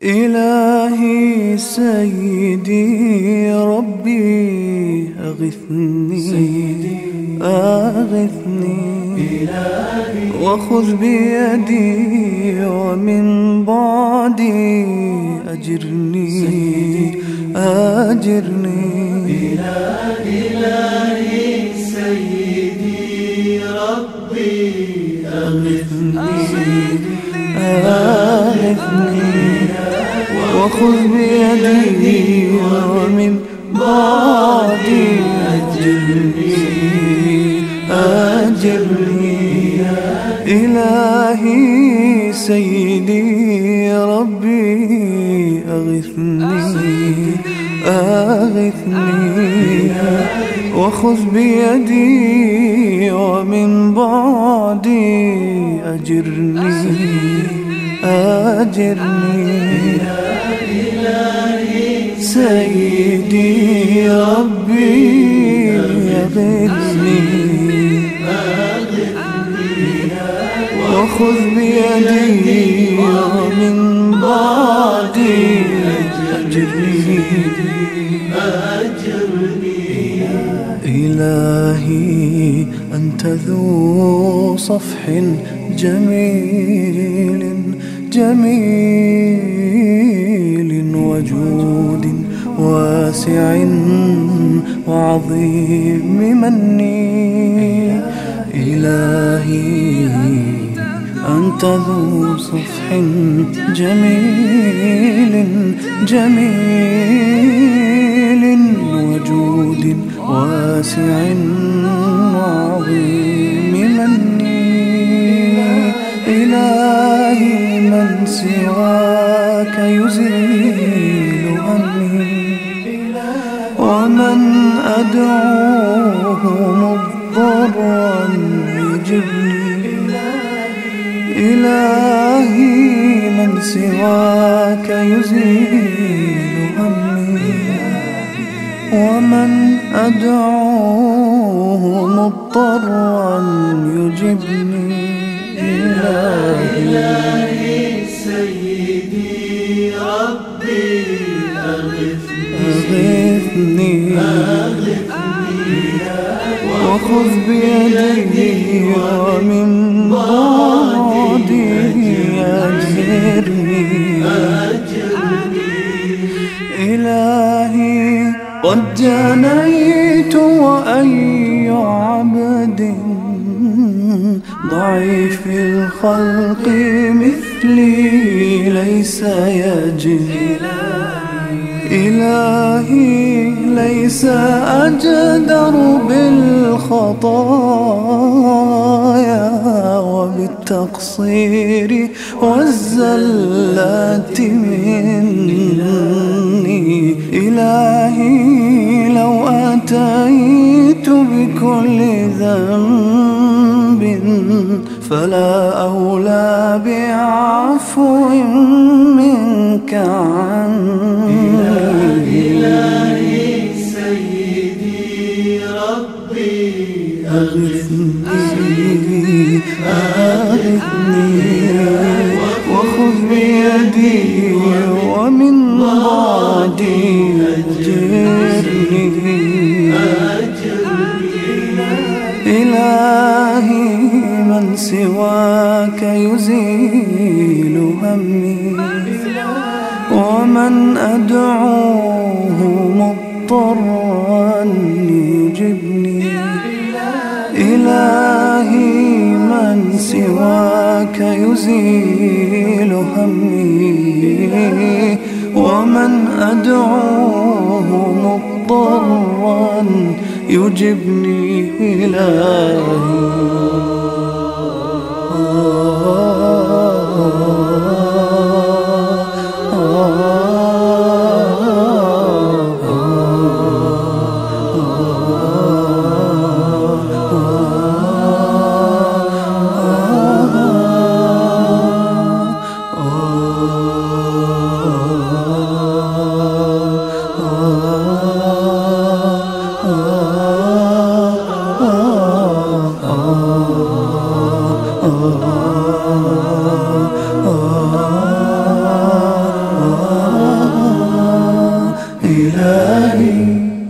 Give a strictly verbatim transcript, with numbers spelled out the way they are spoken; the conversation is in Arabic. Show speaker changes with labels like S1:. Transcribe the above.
S1: إلهي سيدي ربي أغثني أغثني وخذ بيدي ومن بعدي أجرني أجرني.
S2: إلهي سيدي ربي أغثني
S1: أغثني وخذ بيدي ومن بعدي أجرني أجرني. إلهي سيدي ربي أغثني أغثني وخذ بيدي ومن بعدي أجرني أجرني. سيدي ربي أغثني وخذ بيدي ومن بعدي أجرني. إلهي أنت ذو صفح جميل جميل وجود واسع وعظيم مني. إلهي أنت ذو صفح جميل جميل وجود واسع وعظيم مني. إلهي من سواك يزيل همي ومن أدعوه مضطرا يجبني. إلهي من سواك يزيل همي ومن أدعوه مضطرا يجبني.
S2: إلهي سيدي ربي
S1: أغثني وخذ بيدي ومن بعدي أجرني. إلهي قد جنيت وأي عبد ضعيف الخلق مثلي ليس يجري. إلهي ليس أجدر بالخطايا وبالتقصير والزلات مني. إلهي لو أتيت بكل ذنب فلا أولى بعفو منك عني.
S2: إلهي سيدي ربي
S1: أغثني أغثني وخذ بيدي ومن بعدي أجرني. إلهي من سواك يزيل همي ومن أدعوه مضطرا يجبني. إلهي من سواك يزيل همي ومن أدعوه مضطرا يجبني. إلهي إلهي